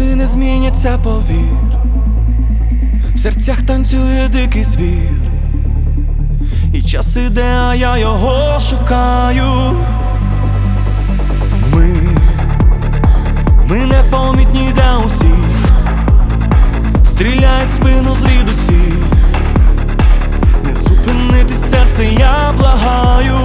Вони не зміняться, повір. В серцях танцює дикий звір. І час іде, а я його шукаю. Ми непомітні для усіх. Стріляють в спину звідусіль. Не зупинитись, серце, я благаю.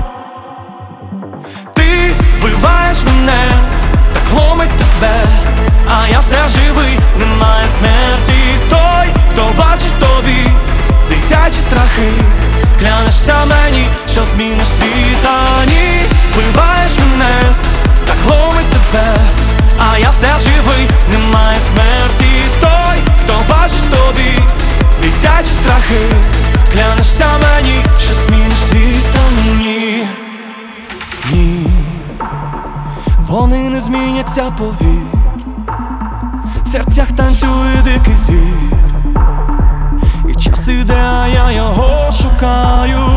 Ти вбиваєш мене, так ломить тебе, а я все живий, немає смерті. Той, хто бачить тобі дитячі страхи, клянешся мені, що зміниш світ. А ні, вбиваєш мене, так ломить тебе, а я все живий, немає смерті. Той, хто бачить тобі дитячі страхи, клянешся мені, що зміниш світ. А ні, ні, вони не зміняться, повір. В серцях танцює дикий звір. І час іде, а я його шукаю.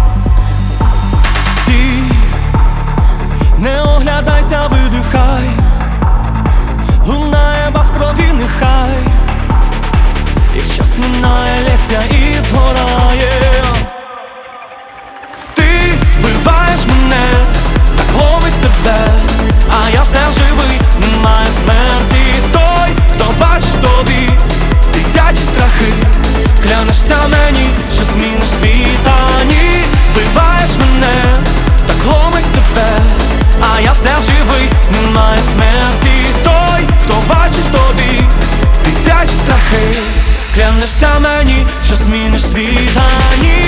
Стій, не оглядайся, видихай. Лунає бас крові, нехай. Їх час минає, лється і згорає. Ти вбиваєш мене, так ловить тебе, а я все живий, немає смерті. Той, хто бачить тобі дитячі страхи, клянешся мені, що зміниш світ. А ні, вбиваєш мене, так ломить тебе, а я все живий, немає смерті. Той, хто бачить тобі дитячі страхи, клянешся мені, що зміниш світ. А ні,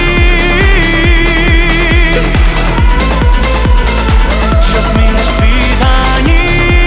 що зміниш світ. А ні,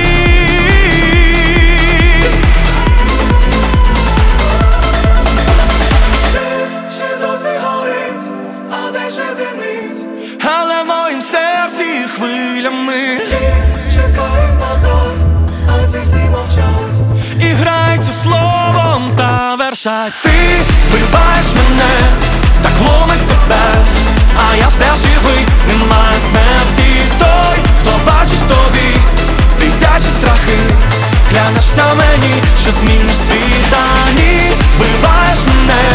десь ще досі горить, а де ще димить, але в моїм серці хвилями їх чекають назад, а ці всі мовчать і граються словом та вершать. Ти вбиваєш мене, так ломить тебе, а я все живий, немає смерті. Той, хто бачить тобі дитячі страхи, клянешся мені, що зміниш світ. А ні, вбиваєш мене,